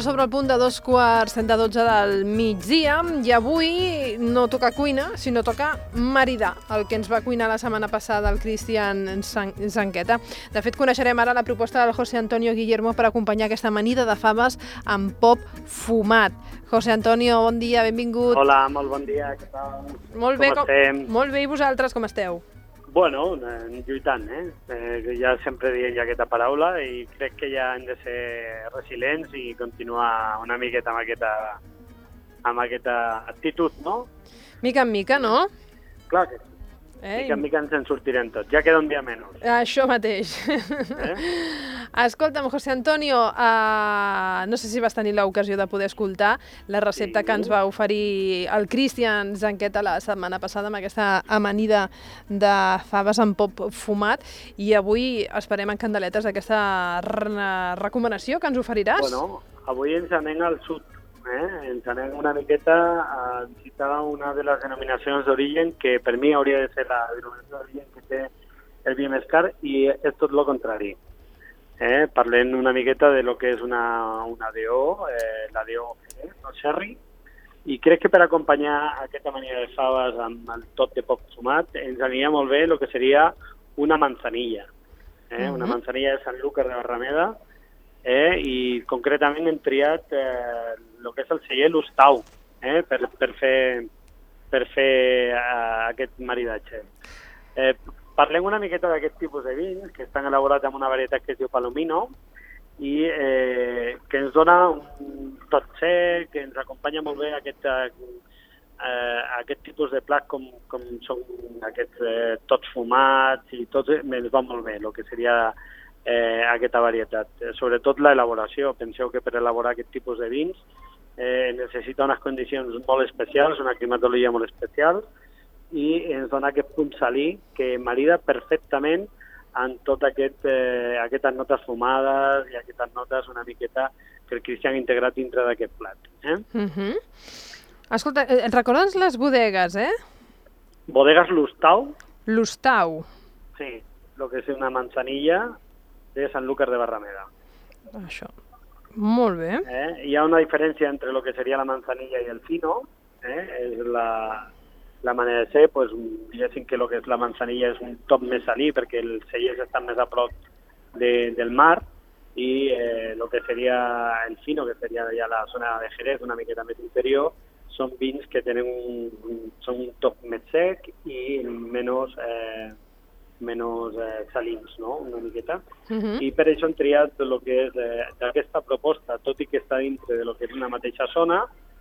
sobre el punt de 2:45 del migdia i avui no toca cuina, sinó toca maridar, el que ens va cuinar la setmana passada el Cristian Zanqueta. De fet, coneixerem ara la proposta del José Antonio Guillermo per acompanyar aquesta amanida de faves amb pop fumat. José Antonio, bon dia, benvingut. Hola, molt bon dia, què tal? Molt bé, com estem? Molt bé, i vosaltres com esteu? Bueno, lluitant, ja sempre diem ja aquesta paraula i crec que ja hem de ser resilients i continuar una miqueta amb aquesta actitud, no? Mica en mica, no? Clar que sí. Mica en mica ens en sortirem tots. Ja queda un dia menys. Això mateix. Escolta'm, José Antonio, no sé si vas tenir l'ocasió de poder escoltar la recepta que ens va oferir el Cristian Zanqueta la setmana passada amb aquesta amanida de faves amb pop fumat i avui esperem en candeletes aquesta recomanació que ens oferiràs. Bueno, avui ens anem al sud. Ens anem una miqueta a visitar una de les denominacions d'origen que per mi hauria de ser la denominació d'origen que té el vi més car i és tot el contrari. Parlem una miqueta de lo que és una DO, la DO o Sherry, i crec que per acompanyar aquesta manera de faves amb el tot de pop fumat ens aniria molt bé el que seria una manzanilla. Una manzanilla de Sanlúcar de Barrameda, i concretament hem triat el que és el celler Lustau per fer aquest maridatge. Parlem una miqueta d'aquest tipus de vins que estan elaborats amb una varietat que es diu Palomino i que ens dona un tot sec, que ens acompanya molt bé aquest tipus de plat com són aquests tots fumats i tots ens va molt bé, el que seria aquesta varietat. Sobretot l'elaboració. Penseu que per elaborar aquest tipus de vins necessita unes condicions molt especials, una climatologia molt especial i ens dona aquest punt salí que marida perfectament amb tot aquestes notes fumades i aquestes notes una miqueta que el Cristian ha integrat dintre d'aquest plat. Escolta, recorda'ns les bodegues, Bodegues Lustau. Lustau. Sí, el que és una manzanilla de Sanlúcar de Barrameda. Això. Molt bé. Hi ha una diferència entre el que seria la manzanilla i el fino. És la manera de ser, diguéssim que el que és la manzanilla és un toc més salí perquè els cellers estan més a prop del mar i el que seria el fino, que seria ja la zona de Jerez, una miqueta més interior, són vins que tenen un toc més sec i menys salins, no? Una miqueta. I per això hem triat el que és d'aquesta proposta, tot i que està dintre de lo que és una mateixa zona,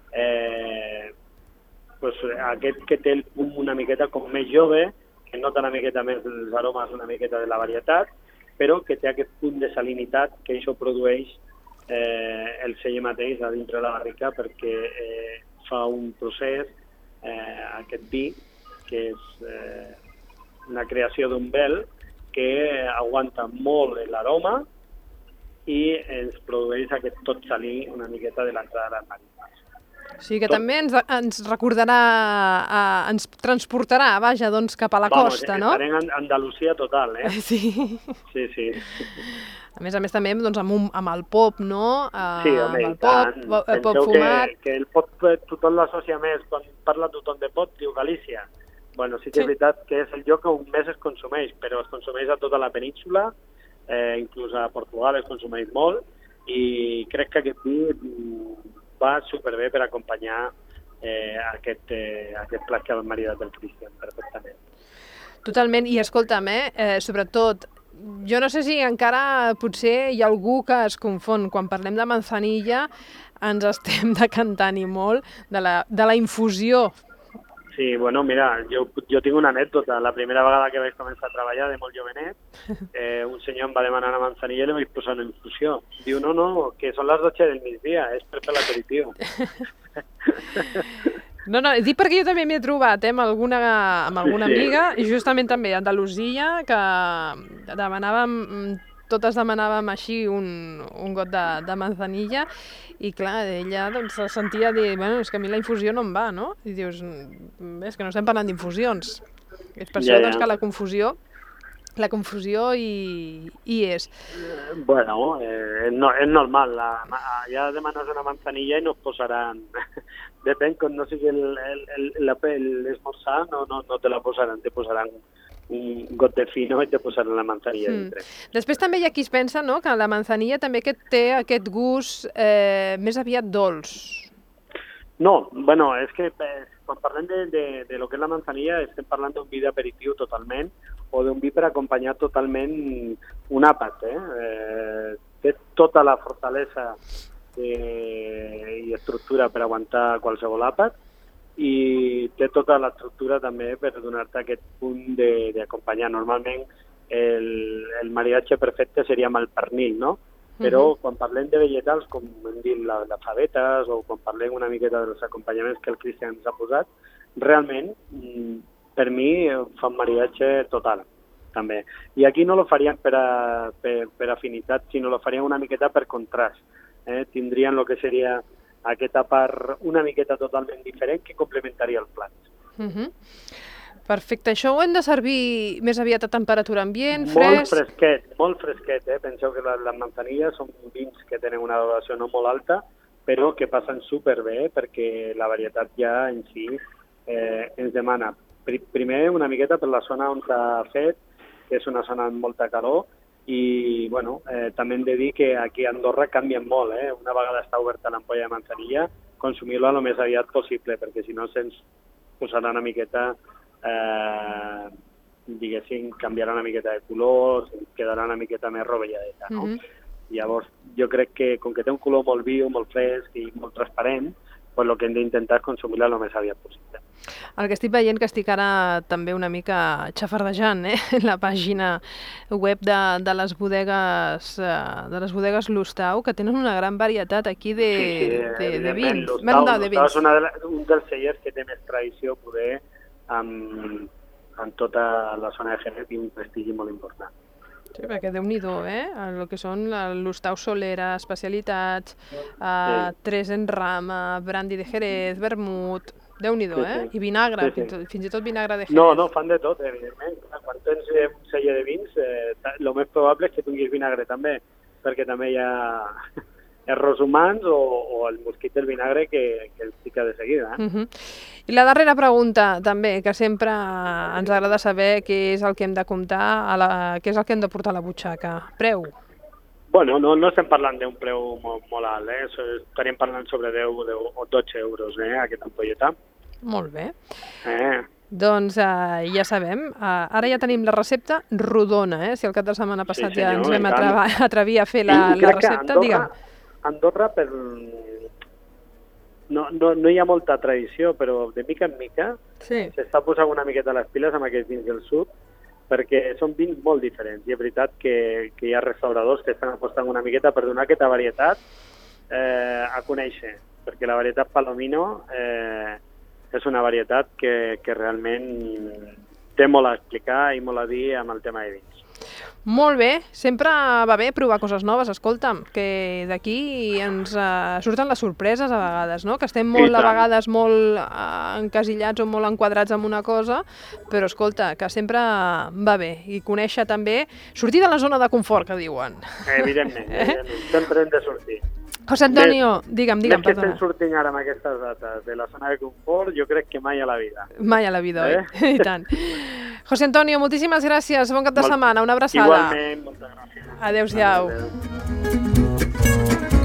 aquest que té el punt una miqueta com més jove, que nota una miqueta més els aromes una miqueta de la varietat, però que té aquest punt de salinitat que això produeix el celler mateix a dintre de la barrica perquè fa un procés, aquest vi, que és una creació d'un vel que aguanta molt l'aroma i ens produeix aquest tot salí una miqueta de l'entrada de les marines. O sigui que també ens recordarà, ens transportarà, vaja, doncs cap a la costa, no? Estarem en Andalusia total, Sí. Sí. A més també doncs, amb el pop, no? Sí, home, amb el pop fumat. Que el pop tothom l'associa més, quan parla tothom de pop, diu Galícia. Bueno, sí que és veritat que és el lloc on més es consumeix, però es consumeix a tota la península, inclús a Portugal es consumeix molt, i crec que aquest vi va superbé per acompanyar aquest plat que ha maridat el Cristian perfectament. Totalment, i escolta'm, sobretot, jo no sé si encara potser hi ha algú que es confon. Quan parlem de manzanilla ens estem decantant i molt de la infusió. Sí, bueno, mira, jo tinc una anècdota. La primera vegada que vaig començar a treballar de molt jovenet, un senyor em va demanar una manzanilla i li vaig posar una infusió. Diu, no, que són les 12 del migdia, és per fer l'aperitiu. No, dic perquè jo també m'he trobat amb alguna amiga, i justament també a Andalusia, que totes demanàvem així un got de manzanilla, i clar, ella doncs se sentia dir, bueno, és que a mi la infusió no em va, no? I dius, és que no estem parlant d'infusions. És per això doncs, que la confusió La confusió hi és. Bueno, és normal. Ja demanes una manzanilla i no et posaran... Depèn, quan no sigui l'esmorzar, no te la posaran, te posaran un got de fino i te posaran la manzanilla dintre. Després també hi ha qui es pensa, no?, que la manzanilla també té aquest gust més aviat dolç. No, bueno, és que quan parlem de lo que és la manzanilla estem parlant d'un vi d'aperitiu totalment o d'un vi per acompanyar totalment un àpat. Té tota la fortalesa i estructura per aguantar qualsevol àpat i té tota l'estructura també per donar-te aquest punt d'acompanyar. Normalment el maridatge perfecte seria amb el pernil, no? Però quan parlem de vegetals, com hem dit, les favetes, o quan parlem una miqueta dels acompanyaments que el Cristian ens ha posat, realment, per mi, fa un maridatge total, també. I aquí no lo farien per afinitat, sinó lo farien una miqueta per contrast. Tindrien el que seria aquesta part una miqueta totalment diferent que complementaria el plat. Perfecte. Això ho hem de servir més aviat a temperatura ambient, fresc? Molt fresquet. Penseu que les manzanilles són vins que tenen una valoració no molt alta, però que passen superbé perquè la varietat ja en si ens demana. Primer una miqueta per la zona on s'ha fet, que és una zona amb molta calor, i bueno, també hem de dir que aquí a Andorra canvien molt. Una vegada està oberta l'ampolla de manzanilla, consumir-la el més aviat possible, perquè si no se'ns posarà una miqueta diguéssim, canviarà una miqueta de color, quedarà una miqueta més rovelladeta, no? Llavors, jo crec que com que té un color molt viu, molt fresc i molt transparent, pues el que hem d'intentar és consumir-la el més aviat possible. El que estic veient, que estic ara també una mica xafardejant, la pàgina web de les bodegues Lustau, que tenen una gran varietat aquí de vins. Lustau és un dels cellers que té més tradició poder en tota la zona de Jerez i un prestigi molt important. Sí, perquè Déu-n'hi-do, el que són Lustau Solera, especialitats, Tres en Rama, brandy de Jerez, vermut, Déu-n'hi-do, i vinagre, fins i tot vinagre de Jerez. No, fan de tot, evidentment. Quan tens un celler de vins, el més probable és que tinguis vinagre també, perquè també hi ha errors humans o el mosquit del vinagre que ens pica de seguida. I la darrera pregunta, també, que sempre ens agrada saber què és el que hem de comptar, què és el que hem de portar a la butxaca. Preu? Bueno, no estem parlant d'un preu molt alt, estaríem parlant sobre 10 o 12 euros, aquesta ampolleta. Molt bé. Doncs ja sabem, ara ja tenim la recepta rodona, si el cap de setmana passat ja ens vam atrevir a fer la recepta, digue'm. Andorra no hi ha molta tradició, però de mica en mica s'està posant una miqueta les piles amb aquests vins del sud, perquè són vins molt diferents. I és veritat que hi ha restauradors que estan apostant una miqueta per donar aquesta varietat a conèixer, perquè la varietat Palomino és una varietat que realment té molt a explicar i molt a dir amb el tema de vins. Molt bé, sempre va bé provar coses noves, escolta'm, que d'aquí ens surten les sorpreses a vegades, no? Que estem a vegades molt encasillats o molt enquadrats en una cosa, però escolta, que sempre va bé, i conèixer també, sortir de la zona de confort, que diuen. Evidentment, sempre hem de sortir. José Antonio, digue'm, perdona. Que estem sortint ara amb aquestes dates de la zona de confort, jo crec que mai a la vida. Mai a la vida, oi? I tant. José Antonio, moltíssimes gràcies, bon cap de setmana, una abraçada. Igualment, moltes gràcies. Adéu-siau.